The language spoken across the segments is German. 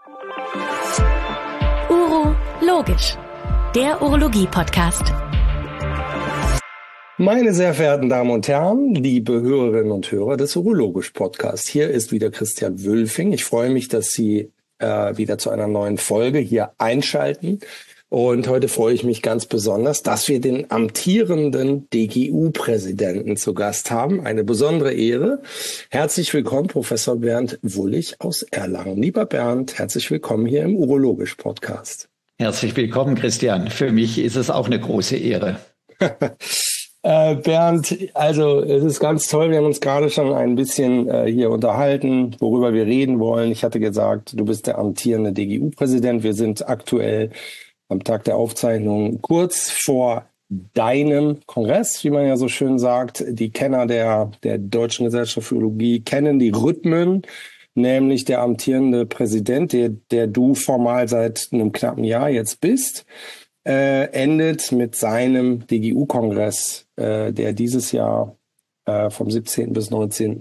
Urologisch, der Urologie-Podcast. Meine sehr verehrten Damen und Herren, liebe Hörerinnen und Hörer des Urologisch-Podcasts, hier ist wieder Christian Wülfing. Ich freue mich, dass Sie wieder zu einer neuen Folge hier einschalten. Und heute freue ich mich ganz besonders, dass wir den amtierenden DGU-Präsidenten zu Gast haben. Eine besondere Ehre. Herzlich willkommen, Professor Bernd Wullig aus Erlangen. Lieber Bernd, herzlich willkommen hier im Urologisch-Podcast. Herzlich willkommen, Christian. Für mich ist es auch eine große Ehre. Bernd, also es ist ganz toll, wir haben uns gerade schon ein bisschen hier unterhalten, worüber wir reden wollen. Ich hatte gesagt, du bist der amtierende DGU-Präsident. Wir sind aktuell am Tag der Aufzeichnung kurz vor deinem Kongress, wie man ja so schön sagt. Die Kenner der Deutschen Gesellschaft für Urologie kennen die Rhythmen, nämlich der amtierende Präsident, der du formal seit einem knappen Jahr jetzt bist, endet mit seinem DGU-Kongress, der dieses Jahr vom 17. bis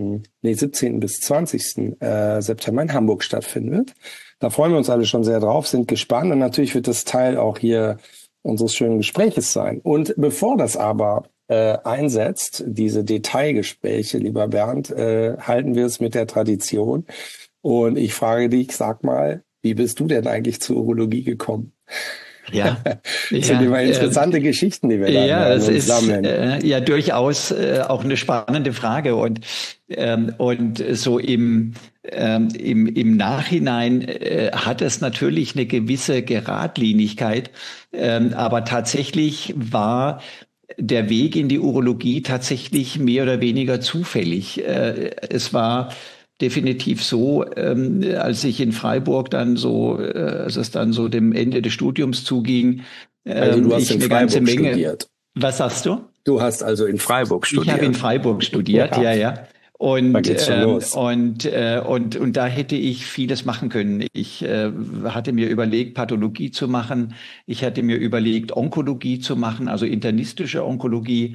20. September in Hamburg stattfinden wird. Da freuen wir uns alle schon sehr drauf, sind gespannt und natürlich wird das Teil auch hier unseres schönen Gespräches sein. Und bevor das aber einsetzt, diese Detailgespräche, lieber Bernd, halten wir es mit der Tradition. Und ich frage dich, sag mal, wie bist du denn eigentlich zur Urologie gekommen? Ja, das sind immer interessante Geschichten, die wir da sammeln. Ja durchaus auch eine spannende Frage und so im Nachhinein hat es natürlich eine gewisse Geradlinigkeit, aber tatsächlich war der Weg in die Urologie tatsächlich mehr oder weniger zufällig. Es war definitiv so, als ich in Freiburg dann als es dann so dem Ende des Studiums zuging, also du hast in Freiburg studiert. Was sagst du? Du hast also in Freiburg studiert. Ich habe in Freiburg studiert, ja. Und da geht's schon los. Und da hätte ich vieles machen können. Ich hatte mir überlegt, Pathologie zu machen. Ich hatte mir überlegt, Onkologie zu machen, also internistische Onkologie.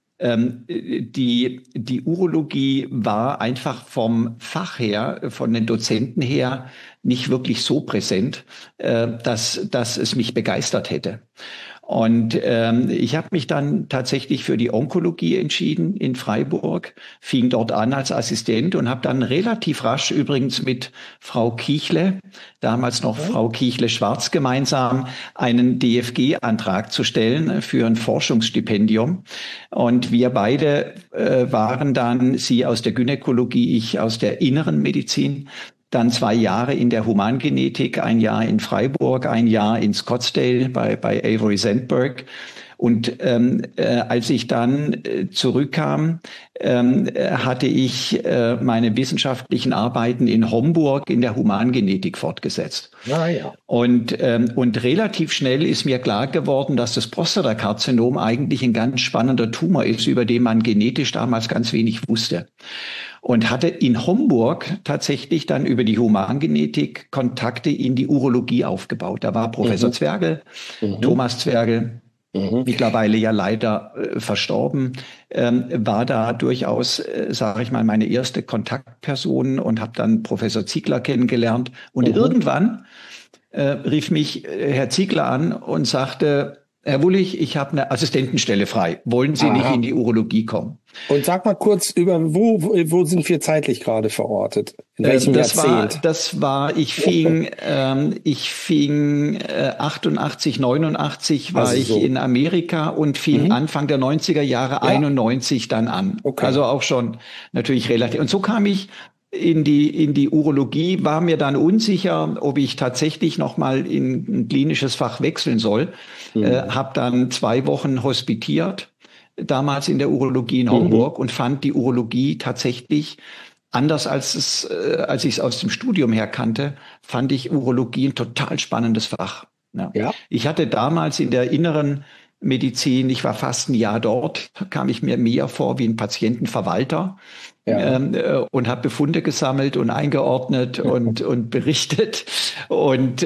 Die Urologie war einfach vom Fach her, von den Dozenten her, nicht wirklich so präsent, dass es mich begeistert hätte. Und ich habe mich dann tatsächlich für die Onkologie entschieden in Freiburg, fing dort an als Assistent und habe dann relativ rasch übrigens mit Frau Kiechle, damals noch Frau Kiechle-Schwarz, gemeinsam einen DFG-Antrag zu stellen für ein Forschungsstipendium. Und wir beide waren dann, sie aus der Gynäkologie, ich aus der inneren Medizin, dann 2 Jahre in der Humangenetik, 1 Jahr in Freiburg, 1 Jahr in Scottsdale bei Avery Sandberg. Und als ich dann zurückkam, hatte ich meine wissenschaftlichen Arbeiten in Homburg in der Humangenetik fortgesetzt. Ja. Und relativ schnell ist mir klar geworden, dass das Prostatakarzinom eigentlich ein ganz spannender Tumor ist, über den man genetisch damals ganz wenig wusste. Und hatte in Homburg tatsächlich dann über die Humangenetik Kontakte in die Urologie aufgebaut. Da war Professor Zwergel, Thomas Zwergel, mittlerweile ja leider verstorben, war da durchaus, sage ich mal, meine erste Kontaktperson und habe dann Professor Ziegler kennengelernt. Und irgendwann rief mich Herr Ziegler an und sagte: Herr Wullig, ich habe eine Assistentenstelle frei. Wollen Sie nicht in die Urologie kommen? Und sag mal kurz wo sind wir zeitlich gerade verortet? In welchem Jahrzehnt? Ich fing 88, 89 war ich in Amerika und fing Anfang der 90er Jahre 91 dann an. Okay. Also auch schon natürlich relativ. Und so kam ich in die Urologie, war mir dann unsicher, ob ich tatsächlich nochmal in ein klinisches Fach wechseln soll. Habe dann 2 Wochen hospitiert, damals in der Urologie in Homburg und fand die Urologie tatsächlich, anders als ich es aus dem Studium her kannte, fand ich Urologie ein total spannendes Fach. Ja. Ich hatte damals in der inneren Medizin. Ich war fast ein Jahr dort, kam ich mir mehr vor wie ein Patientenverwalter. Und habe Befunde gesammelt und eingeordnet und berichtet. Und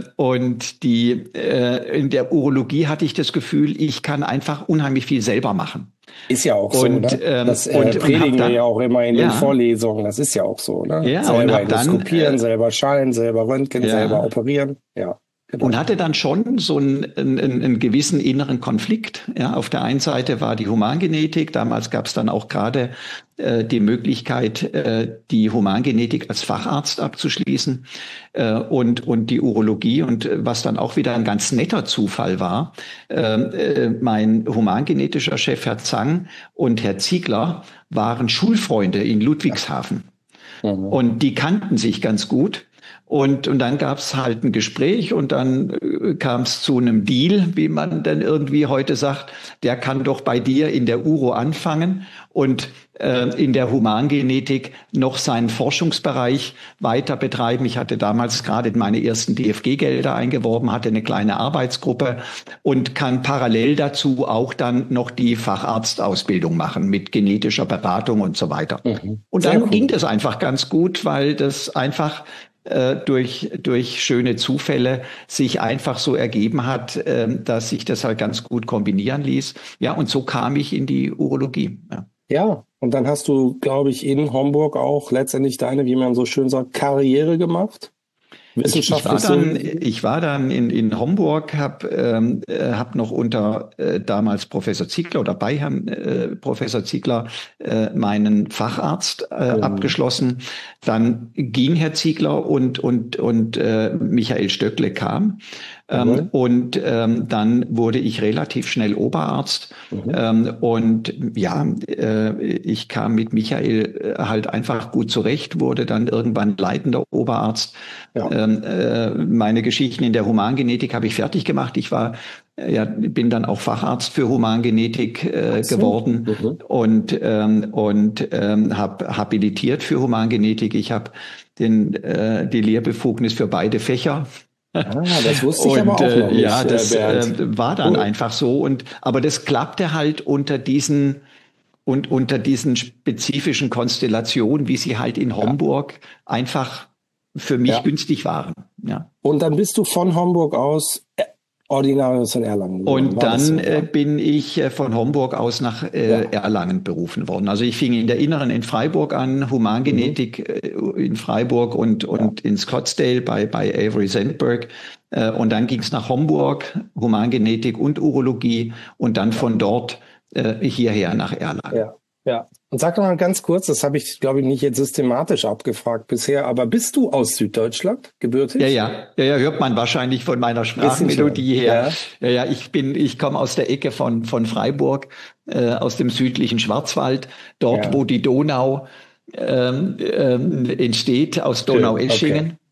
in der Urologie hatte ich das Gefühl, ich kann einfach unheimlich viel selber machen. Ist ja auch so, ne? Das predigen wir ja auch immer in den Vorlesungen. Das ist ja auch so, ne? Ja, selber endoskopieren, selber Schein, selber Röntgen, selber operieren. Ja. Genau. Und hatte dann schon so einen gewissen inneren Konflikt. Ja, auf der einen Seite war die Humangenetik. Damals gab es dann auch gerade die Möglichkeit, die Humangenetik als Facharzt abzuschließen und die Urologie. Und was dann auch wieder ein ganz netter Zufall war, mein humangenetischer Chef, Herr Zang, und Herr Ziegler waren Schulfreunde in Ludwigshafen. Und die kannten sich ganz gut. Und dann gab es halt ein Gespräch und dann kam es zu einem Deal, wie man dann irgendwie heute sagt, der kann doch bei dir in der Uro anfangen und in der Humangenetik noch seinen Forschungsbereich weiter betreiben. Ich hatte damals gerade meine ersten DFG-Gelder eingeworben, hatte eine kleine Arbeitsgruppe und kann parallel dazu auch dann noch die Facharztausbildung machen mit genetischer Beratung und so weiter. Und dann ging das einfach ganz gut, weil das einfach durch schöne Zufälle sich einfach so ergeben hat, dass sich das halt ganz gut kombinieren ließ. Ja, und so kam ich in die Urologie. Ja, und dann hast du, glaube ich, in Homburg auch letztendlich deine, wie man so schön sagt, Karriere gemacht. Ich war dann in Homburg, hab noch unter damals Professor Ziegler oder bei Herrn Professor Ziegler meinen Facharzt abgeschlossen. Dann ging Herr Ziegler und Michael Stöckle kam. Dann wurde ich relativ schnell Oberarzt. Ich kam mit Michael halt einfach gut zurecht, wurde dann irgendwann leitender Oberarzt. Meine Geschichten in der Humangenetik habe ich fertig gemacht. Ich bin dann auch Facharzt für Humangenetik geworden und habe habilitiert für Humangenetik. Ich habe die Lehrbefugnis für beide Fächer. Das wusste ich aber auch noch nicht. Ja, das war dann einfach so. Aber das klappte halt unter diesen spezifischen Konstellationen, wie sie halt in Homburg einfach für mich günstig waren. Ja. Und dann bist du von Homburg aus Ordinarius in Erlangen geworden. Und dann bin ich von Homburg aus nach Erlangen berufen worden. Also ich fing in der Inneren in Freiburg an, Humangenetik in Freiburg und in Scottsdale bei Avery Sandberg. Und dann ging es nach Homburg, Humangenetik und Urologie und dann von dort hierher nach Erlangen. Ja. Und sag doch mal ganz kurz, das habe ich, glaube ich, nicht jetzt systematisch abgefragt bisher, aber bist du aus Süddeutschland gebürtig? Ja, hört man wahrscheinlich von meiner Sprachmelodie her. Ja, ich komme aus der Ecke von Freiburg, aus dem südlichen Schwarzwald, dort wo die Donau entsteht, aus Donaueschingen. Okay.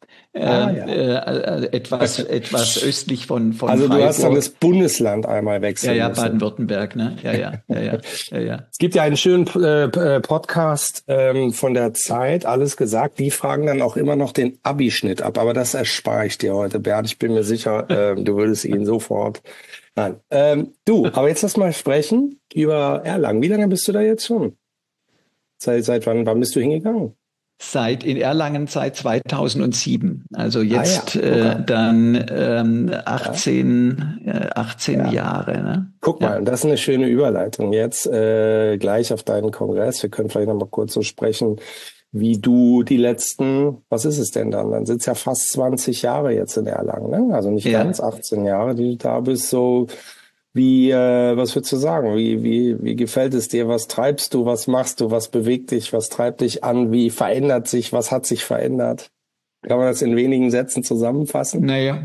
Etwas östlich von also Freiburg. Du hast dann das Bundesland einmal wechseln müssen. Baden-Württemberg, ne? Ja. Es gibt ja einen schönen Podcast von der Zeit, alles gesagt. Die fragen dann auch immer noch den Abischnitt ab, aber das erspare ich dir heute, Bernd. Ich bin mir sicher, du würdest ihn sofort. Nein. Aber jetzt lass mal sprechen über Erlangen. Wie lange bist du da jetzt schon? Seit wann bist du hingegangen? In Erlangen seit 2007. Also jetzt dann 18 Jahre. Ne? Guck mal, das ist eine schöne Überleitung. Jetzt gleich auf deinen Kongress. Wir können vielleicht noch mal kurz so sprechen, wie du die letzten, was ist es denn dann? Dann sind es ja fast 20 Jahre jetzt in Erlangen, ne? Also nicht ganz 18 Jahre, die du da bist. So was würdest du sagen? Wie gefällt es dir? Was treibst du? Was machst du? Was bewegt dich? Was treibt dich an? Wie verändert sich? Was hat sich verändert? Kann man das in wenigen Sätzen zusammenfassen? Naja,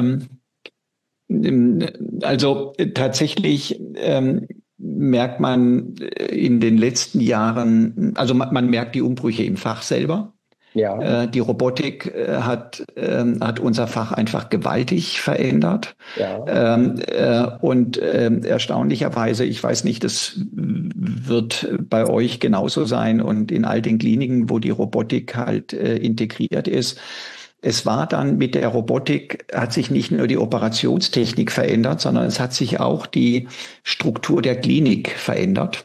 also tatsächlich merkt man in den letzten Jahren, also man merkt die Umbrüche im Fach selber. Ja. Die Robotik hat unser Fach einfach gewaltig verändert. Ja. Und erstaunlicherweise, ich weiß nicht, das wird bei euch genauso sein und in all den Kliniken, wo die Robotik halt integriert ist, es war dann mit der Robotik, hat sich nicht nur die Operationstechnik verändert, sondern es hat sich auch die Struktur der Klinik verändert.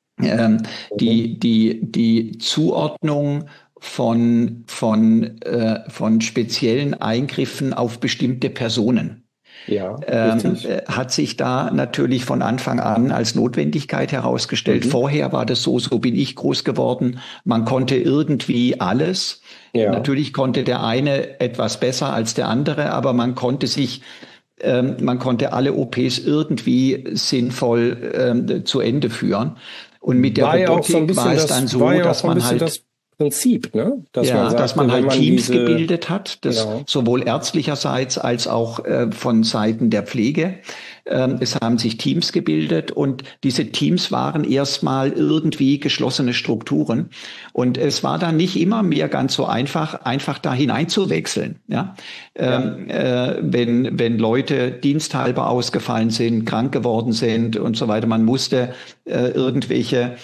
Die Zuordnung von speziellen Eingriffen auf bestimmte Personen. Ja, hat sich da natürlich von Anfang an als Notwendigkeit herausgestellt. Vorher war das so bin ich groß geworden. Man konnte irgendwie alles. Ja. Natürlich konnte der eine etwas besser als der andere, aber man konnte alle OPs irgendwie sinnvoll zu Ende führen. Und mit der Robotik war es dann so, dass man halt Prinzip, ne? Dass man halt Teams gebildet hat, sowohl ärztlicherseits als auch von Seiten der Pflege. Es haben sich Teams gebildet und diese Teams waren erstmal irgendwie geschlossene Strukturen. Und es war dann nicht immer mehr ganz so einfach da hineinzuwechseln. Ja? Wenn Leute diensthalber ausgefallen sind, krank geworden sind und so weiter, man musste irgendwelche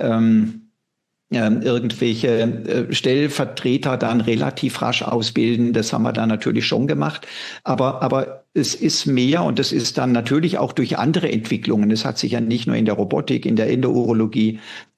Stellvertreter dann relativ rasch ausbilden. Das haben wir dann natürlich schon gemacht. Aber es ist mehr und es ist dann natürlich auch durch andere Entwicklungen. Es hat sich ja nicht nur in der Robotik, in der Endourologie,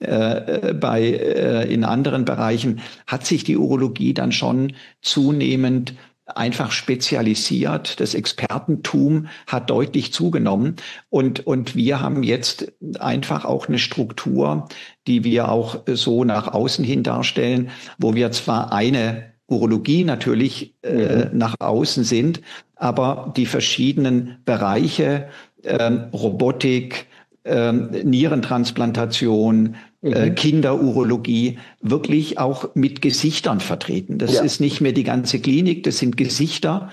in anderen Bereichen hat sich die Urologie dann schon zunehmend einfach spezialisiert. Das Expertentum hat deutlich zugenommen und wir haben jetzt einfach auch eine Struktur, die wir auch so nach außen hin darstellen, wo wir zwar eine Urologie natürlich nach außen sind, aber die verschiedenen Bereiche, Robotik, Nierentransplantation, Kinderurologie wirklich auch mit Gesichtern vertreten. Das ist nicht mehr die ganze Klinik, das sind Gesichter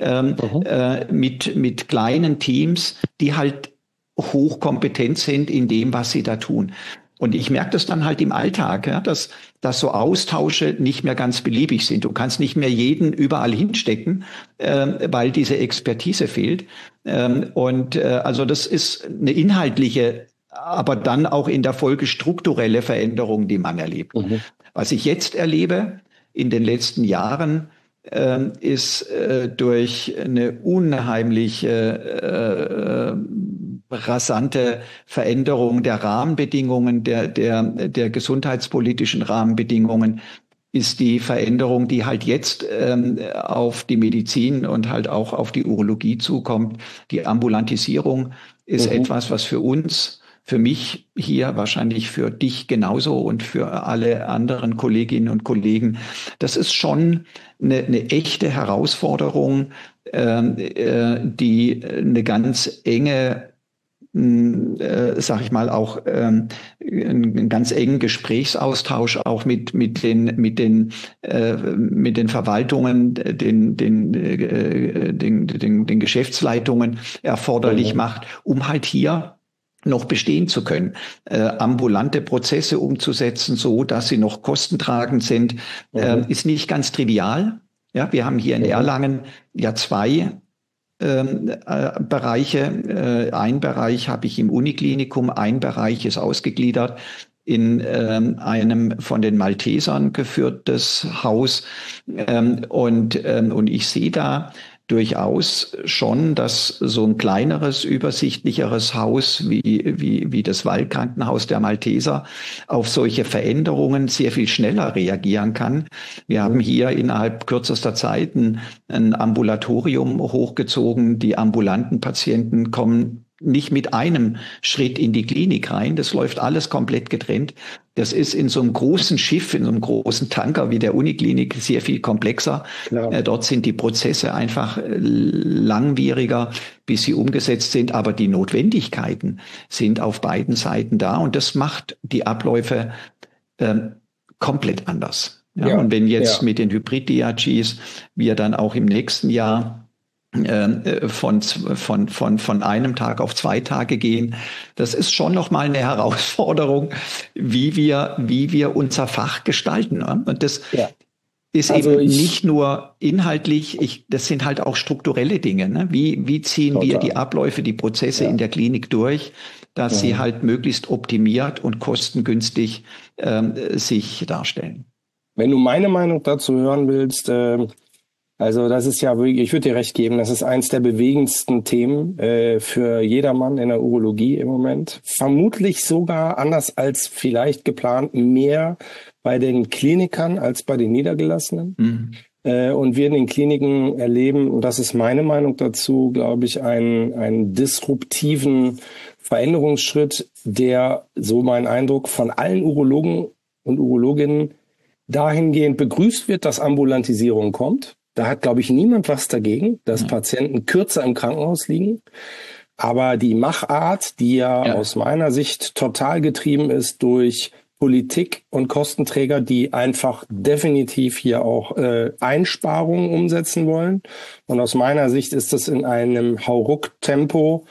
mit kleinen Teams, die halt hochkompetent sind in dem, was sie da tun. Und ich merke das dann halt im Alltag, ja, dass so Austausche nicht mehr ganz beliebig sind. Du kannst nicht mehr jeden überall hinstecken, weil diese Expertise fehlt. Also das ist eine inhaltliche, aber dann auch in der Folge strukturelle Veränderung, die man erlebt. Was ich jetzt erlebe in den letzten Jahren, ist durch eine unheimliche rasante Veränderung der Rahmenbedingungen, der gesundheitspolitischen Rahmenbedingungen, ist die Veränderung, die halt jetzt auf die Medizin und halt auch auf die Urologie zukommt. Die Ambulantisierung ist etwas, was für mich hier, wahrscheinlich für dich genauso und für alle anderen Kolleginnen und Kollegen, das ist schon eine echte Herausforderung, die eine ganz enge, sag ich mal, auch einen ganz engen Gesprächsaustausch auch mit den Verwaltungen, den Geschäftsleitungen erforderlich macht, um halt hier noch bestehen zu können, ambulante Prozesse umzusetzen, so dass sie noch kostentragend sind, ist nicht ganz trivial. Ja, wir haben hier in Erlangen ja zwei Bereiche. Ein Bereich habe ich im Uniklinikum, ein Bereich ist ausgegliedert in einem von den Maltesern geführtes Haus. Und ich sehe da durchaus schon, dass so ein kleineres, übersichtlicheres Haus wie das Waldkrankenhaus der Malteser auf solche Veränderungen sehr viel schneller reagieren kann. Wir haben hier innerhalb kürzester Zeit ein Ambulatorium hochgezogen. Die ambulanten Patienten kommen nicht mit einem Schritt in die Klinik rein. Das läuft alles komplett getrennt. Das ist in so einem großen Schiff, in so einem großen Tanker wie der Uniklinik sehr viel komplexer. Dort sind die Prozesse einfach langwieriger, bis sie umgesetzt sind. Aber die Notwendigkeiten sind auf beiden Seiten da. Und das macht die Abläufe komplett anders. Ja, und wenn jetzt mit den Hybrid-DRGs wir dann auch im nächsten Jahr von einem Tag auf 2 Tage gehen. Das ist schon nochmal eine Herausforderung, wie wir unser Fach gestalten. Und das ist eben nicht nur inhaltlich, das sind halt auch strukturelle Dinge. Ne? Wie ziehen wir die Abläufe, die Prozesse in der Klinik durch, dass sie halt möglichst optimiert und kostengünstig sich darstellen. Wenn du meine Meinung dazu hören willst, Also das ist ja wirklich, ich würde dir recht geben, das ist eins der bewegendsten Themen für jedermann in der Urologie im Moment. Vermutlich sogar anders als vielleicht geplant mehr bei den Klinikern als bei den Niedergelassenen. Und wir in den Kliniken erleben, und das ist meine Meinung dazu, glaube ich, einen disruptiven Veränderungsschritt, der, so mein Eindruck, von allen Urologen und Urologinnen dahingehend begrüßt wird, dass Ambulantisierung kommt. Da hat, glaube ich, niemand was dagegen, dass Patienten kürzer im Krankenhaus liegen. Aber die Machart, die ja aus meiner Sicht total getrieben ist durch Politik und Kostenträger, die einfach definitiv hier auch Einsparungen umsetzen wollen. Und aus meiner Sicht ist das in einem Hauruck-Tempo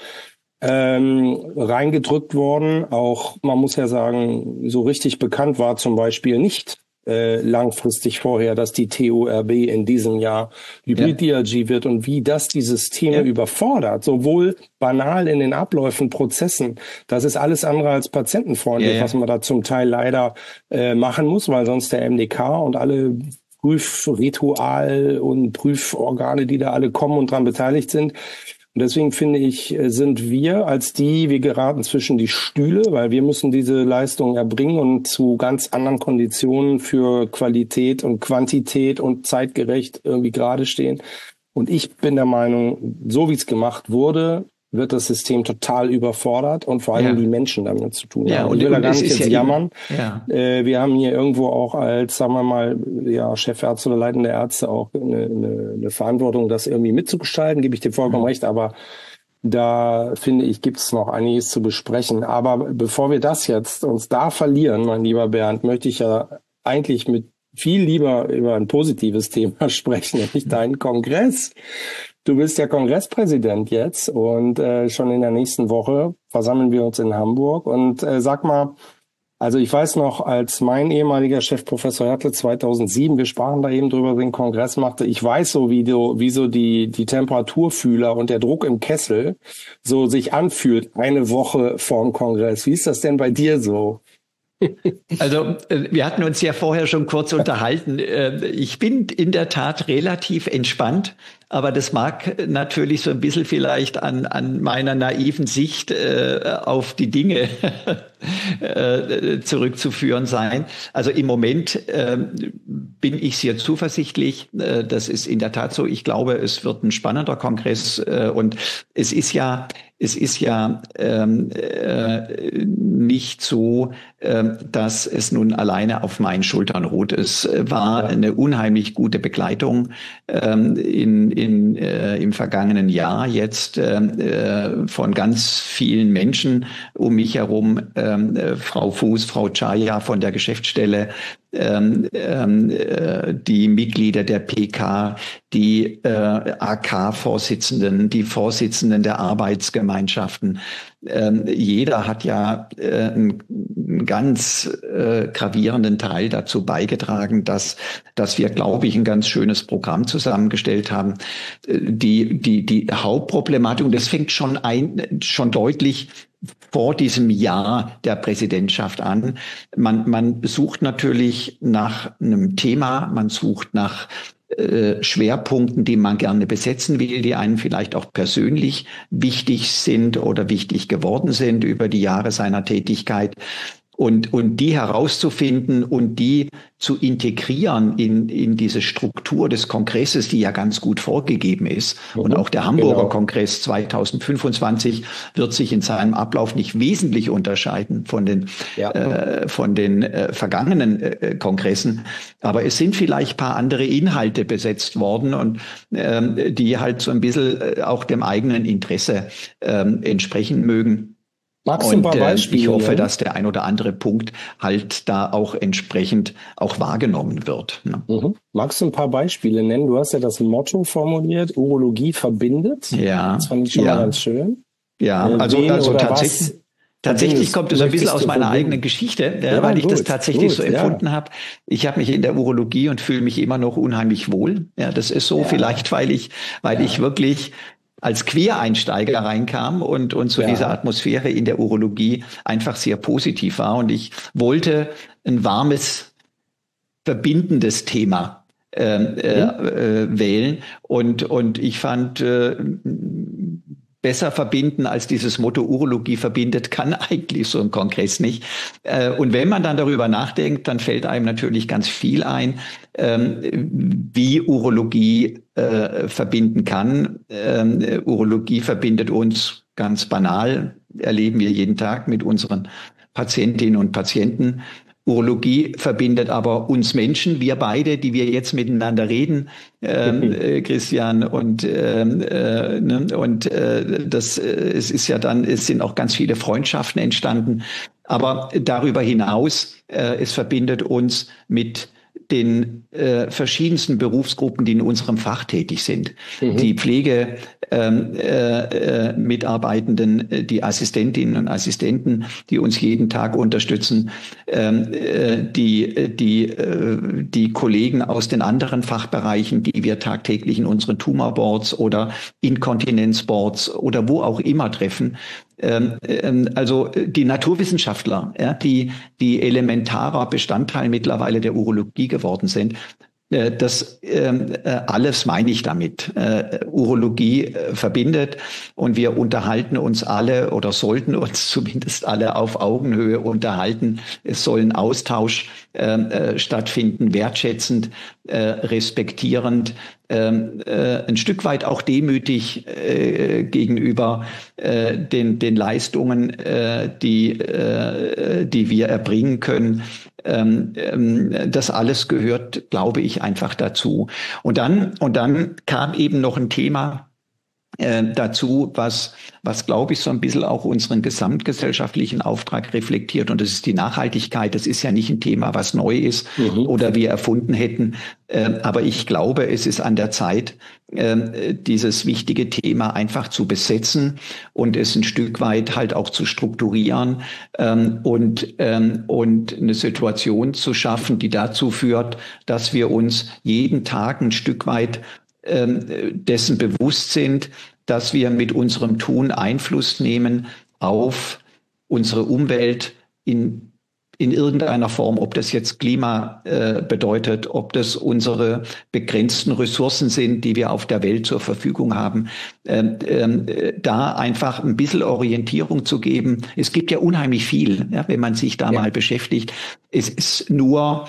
reingedrückt worden. Auch, man muss ja sagen, so richtig bekannt war zum Beispiel nicht langfristig vorher, dass die TURB in diesem Jahr Hybrid-DRG wird und wie das die Systeme überfordert, sowohl banal in den Abläufen, Prozessen. Das ist alles andere als patientenfreundlich, was man da zum Teil leider machen muss, weil sonst der MDK und alle Prüfritual und Prüforgane, die da alle kommen und dran beteiligt sind. Und deswegen finde ich, sind wir geraten zwischen die Stühle, weil wir müssen diese Leistung erbringen und zu ganz anderen Konditionen für Qualität und Quantität und zeitgerecht irgendwie gerade stehen. Und ich bin der Meinung, so wie es gemacht wurde, wird das System total überfordert und vor allem die Menschen damit zu tun haben. Und ich will da gar nicht jetzt jammern. Wir haben hier irgendwo auch als, sagen wir mal, Chefärzte oder leitende Ärzte auch eine Verantwortung, das irgendwie mitzugestalten, gebe ich dir vollkommen recht, aber da finde ich, gibt es noch einiges zu besprechen. Aber bevor wir das jetzt uns da verlieren, mein lieber Bernd, möchte ich ja eigentlich mit viel lieber über ein positives Thema sprechen, nämlich deinen Kongress. Du bist ja Kongresspräsident jetzt und schon in der nächsten Woche versammeln wir uns in Hamburg. Und sag mal, also ich weiß noch, als mein ehemaliger Chefprofessor Hertel 2007, wir sprachen da eben drüber, den Kongress machte, ich weiß so, wie so die Temperaturfühler und der Druck im Kessel so sich anfühlt, eine Woche vorm Kongress. Wie ist das denn bei dir so? Also wir hatten uns ja vorher schon kurz unterhalten. Ich bin in der Tat relativ entspannt, aber das mag natürlich so ein bisschen vielleicht an meiner naiven Sicht auf die Dinge zurückzuführen sein. Also im Moment bin ich sehr zuversichtlich. Das ist in der Tat so. Ich glaube, es wird ein spannender Kongress und es ist ja nicht so, dass es nun alleine auf meinen Schultern ruht. Es war eine unheimlich gute Begleitung im vergangenen Jahr jetzt von ganz vielen Menschen um mich herum, Frau Fuß, Frau Chaya von der Geschäftsstelle, die Mitglieder der PK, die AK-Vorsitzenden, die Vorsitzenden der Arbeitsgemeinschaften. Jeder hat ja einen ganz gravierenden Teil dazu beigetragen, dass wir, glaube ich, ein ganz schönes Programm zusammengestellt haben. Die Hauptproblematik, und das fängt schon deutlich vor diesem Jahr der Präsidentschaft an. Man sucht natürlich nach einem Thema, man sucht nach Schwerpunkten, die man gerne besetzen will, die einem vielleicht auch persönlich wichtig sind oder wichtig geworden sind über die Jahre seiner Tätigkeit. Und die herauszufinden und die zu integrieren in diese Struktur des Kongresses, die ja ganz gut vorgegeben ist. Und auch der Hamburger Kongress 2025 wird sich in seinem Ablauf nicht wesentlich unterscheiden von den vergangenen Kongressen. Aber es sind vielleicht ein paar andere Inhalte besetzt worden und die halt so ein bisschen auch dem eigenen Interesse entsprechen mögen. Magst du ein paar Beispiele? Ich hoffe, dass der ein oder andere Punkt halt da auch entsprechend auch wahrgenommen wird. Ne? Magst du ein paar Beispiele nennen? Du hast ja das Motto formuliert, Urologie verbindet. Ja. Das fand ich schon mal ganz schön. Ja, also tatsächlich kommt es ein bisschen aus meiner eigenen Geschichte, weil ich das tatsächlich so empfunden habe. Ich habe mich in der Urologie und fühle mich immer noch unheimlich wohl. Ja, das ist so vielleicht, weil ich wirklich als Quereinsteiger reinkam und so diese Atmosphäre in der Urologie einfach sehr positiv war. Und ich wollte ein warmes, verbindendes Thema wählen. Und ich fand, besser verbinden als dieses Motto Urologie verbindet, kann eigentlich so ein Kongress nicht. Und wenn man dann darüber nachdenkt, dann fällt einem natürlich ganz viel ein, wie Urologie verbinden kann. Urologie verbindet uns ganz banal, erleben wir jeden Tag mit unseren Patientinnen und Patienten. Urologie verbindet aber uns Menschen, wir beide, die wir jetzt miteinander reden, Christian, es ist ja dann, es sind auch ganz viele Freundschaften entstanden. Aber darüber hinaus, es verbindet uns mit den verschiedensten Berufsgruppen, die in unserem Fach tätig sind. Die Pflegemitarbeitenden, die Assistentinnen und Assistenten, die uns jeden Tag unterstützen, die Kollegen aus den anderen Fachbereichen, die wir tagtäglich in unseren Tumorboards oder Inkontinenzboards oder wo auch immer treffen. Also die Naturwissenschaftler, ja, die elementarer Bestandteil mittlerweile der Urologie geworden sind. Das alles meine ich damit. Urologie verbindet und wir unterhalten uns alle oder sollten uns zumindest alle auf Augenhöhe unterhalten. Es soll ein Austausch stattfinden, wertschätzend, respektierend, ein Stück weit auch demütig gegenüber den Leistungen, die wir erbringen können. Das alles gehört, glaube ich, einfach dazu. Und dann kam eben noch ein Thema dazu, was glaube ich so ein bisschen auch unseren gesamtgesellschaftlichen Auftrag reflektiert, und das ist die Nachhaltigkeit. Das ist ja nicht ein Thema, was neu ist oder wir erfunden hätten, aber ich glaube, es ist an der Zeit, dieses wichtige Thema einfach zu besetzen und es ein Stück weit halt auch zu strukturieren und eine Situation zu schaffen, die dazu führt, dass wir uns jeden Tag ein Stück weit dessen bewusst sind, dass wir mit unserem Tun Einfluss nehmen auf unsere Umwelt in irgendeiner Form, ob das jetzt Klima bedeutet, ob das unsere begrenzten Ressourcen sind, die wir auf der Welt zur Verfügung haben, da einfach ein bisschen Orientierung zu geben. Es gibt ja unheimlich viel, ja, wenn man sich da mal beschäftigt. Es ist nur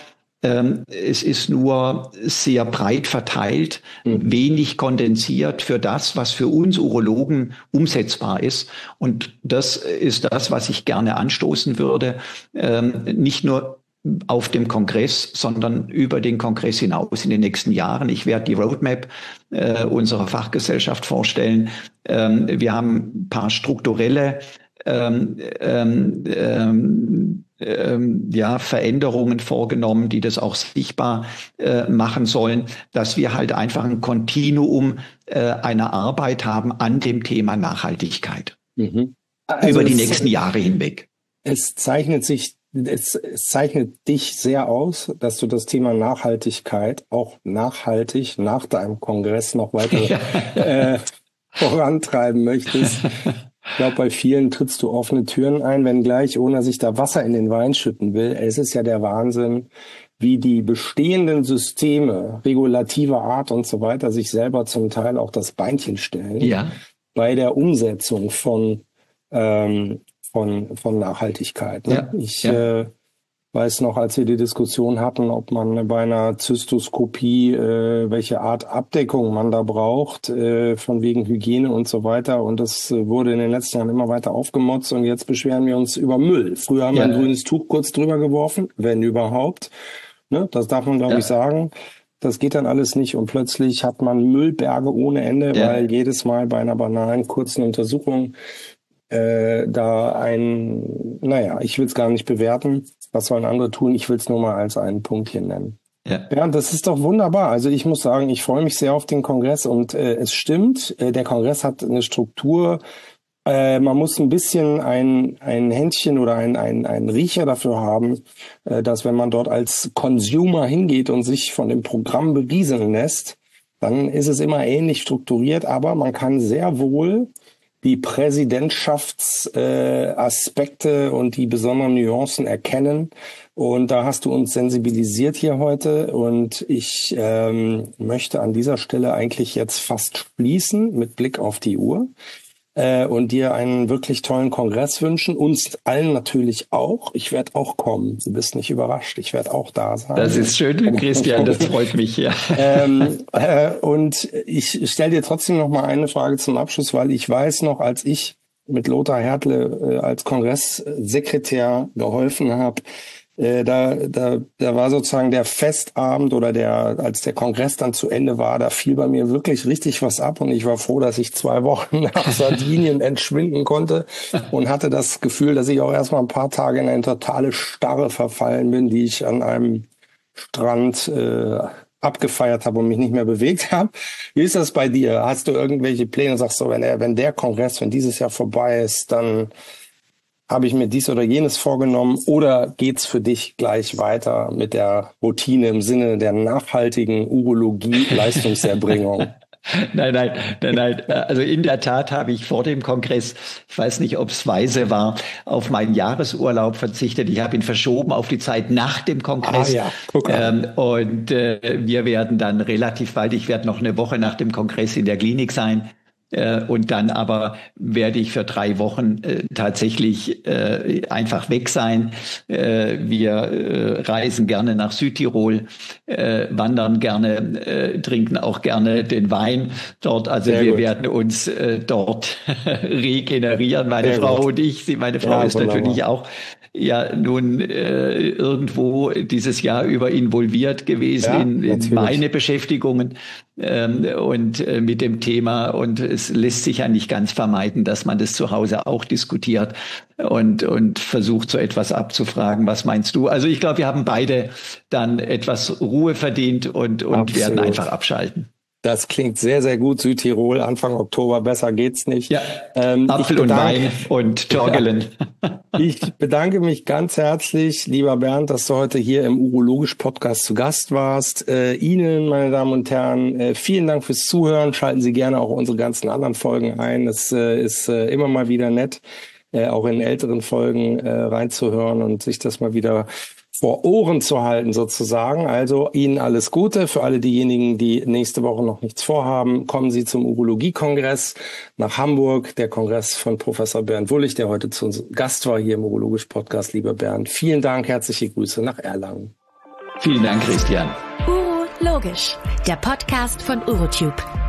sehr breit verteilt, wenig kondensiert für das, was für uns Urologen umsetzbar ist. Und das ist das, was ich gerne anstoßen würde, nicht nur auf dem Kongress, sondern über den Kongress hinaus in den nächsten Jahren. Ich werde die Roadmap unserer Fachgesellschaft vorstellen. Wir haben ein paar strukturelle Veränderungen vorgenommen, die das auch sichtbar machen sollen, dass wir halt einfach ein Kontinuum einer Arbeit haben an dem Thema Nachhaltigkeit Also über die nächsten Jahre hinweg. Es zeichnet dich sehr aus, dass du das Thema Nachhaltigkeit auch nachhaltig nach deinem Kongress noch weiter vorantreiben möchtest. Ich glaube, bei vielen trittst du offene Türen ein, wenngleich ohne sich da Wasser in den Wein schütten will. Es ist ja der Wahnsinn, wie die bestehenden Systeme regulativer Art und so weiter sich selber zum Teil auch das Beinchen stellen bei der Umsetzung von Nachhaltigkeit. Ne? Ich weiß noch, als wir die Diskussion hatten, ob man bei einer Zystoskopie welche Art Abdeckung man da braucht, von wegen Hygiene und so weiter. Und das wurde in den letzten Jahren immer weiter aufgemotzt und jetzt beschweren wir uns über Müll. Früher haben wir ein grünes Tuch kurz drüber geworfen, wenn überhaupt. Ne? Das darf man, glaube ich, sagen. Das geht dann alles nicht und plötzlich hat man Müllberge ohne Ende, weil jedes Mal bei einer banalen kurzen Untersuchung ich will es gar nicht bewerten. Was sollen andere tun? Ich will es nur mal als einen Punkt hier nennen. Ja, das ist doch wunderbar. Also ich muss sagen, ich freue mich sehr auf den Kongress und es stimmt, der Kongress hat eine Struktur. Man muss ein bisschen ein Händchen oder ein Riecher dafür haben, dass wenn man dort als Consumer hingeht und sich von dem Programm berieseln lässt, dann ist es immer ähnlich strukturiert, aber man kann sehr wohl die Präsidentschaftsaspekte und die besonderen Nuancen erkennen. Und da hast du uns sensibilisiert hier heute. Und ich möchte an dieser Stelle eigentlich jetzt fast schließen mit Blick auf die Uhr. Und dir einen wirklich tollen Kongress wünschen. Uns allen natürlich auch. Ich werde auch kommen. Du bist nicht überrascht. Ich werde auch da sein. Das ist schön, Christian. Das freut mich, ja. Und ich stelle dir trotzdem noch mal eine Frage zum Abschluss, weil ich weiß noch, als ich mit Lothar Hertle als Kongresssekretär geholfen habe, da war sozusagen der Festabend oder als der Kongress dann zu Ende war, da fiel bei mir wirklich richtig was ab und ich war froh, dass ich 2 Wochen nach Sardinien entschwinden konnte und hatte das Gefühl, dass ich auch erstmal ein paar Tage in eine totale Starre verfallen bin, die ich an einem Strand abgefeiert habe und mich nicht mehr bewegt habe. Wie ist das bei dir? Hast du irgendwelche Pläne? Sagst du, wenn dieses Jahr vorbei ist, dann habe ich mir dies oder jenes vorgenommen oder geht's für dich gleich weiter mit der Routine im Sinne der nachhaltigen Urologie-Leistungserbringung? Nein. Also in der Tat habe ich vor dem Kongress, ich weiß nicht, ob es weise war, auf meinen Jahresurlaub verzichtet. Ich habe ihn verschoben auf die Zeit nach dem Kongress. Und wir werden dann relativ bald, ich werde noch eine Woche nach dem Kongress in der Klinik sein. Und dann aber werde ich für 3 Wochen tatsächlich einfach weg sein. Wir reisen gerne nach Südtirol, wandern gerne, trinken auch gerne den Wein dort. Also wir werden uns dort regenerieren, meine Frau und ich. Meine Frau ist natürlich auch nun irgendwo dieses Jahr über involviert gewesen in meine Beschäftigungen und mit dem Thema. Und es lässt sich ja nicht ganz vermeiden, dass man das zu Hause auch diskutiert und versucht, so etwas abzufragen. Was meinst du? Also ich glaube, wir haben beide dann etwas Ruhe verdient und werden einfach abschalten. Das klingt sehr, sehr gut. Südtirol, Anfang Oktober, besser geht's nicht. Ja, Apfel und Wein und Torgelen. Ich bedanke mich ganz herzlich, lieber Bernd, dass du heute hier im Urologisch-Podcast zu Gast warst. Ihnen, meine Damen und Herren, vielen Dank fürs Zuhören. Schalten Sie gerne auch unsere ganzen anderen Folgen ein. Es ist immer mal wieder nett, auch in älteren Folgen reinzuhören und sich das mal wieder vor Ohren zu halten sozusagen. Also Ihnen alles Gute. Für alle diejenigen, die nächste Woche noch nichts vorhaben, kommen Sie zum Urologie-Kongress nach Hamburg. Der Kongress von Professor Bernd Wullig, der heute zu uns Gast war hier im Urologisch-Podcast. Lieber Bernd, vielen Dank, herzliche Grüße nach Erlangen. Vielen Dank, Christian. Urologisch, der Podcast von Urotube.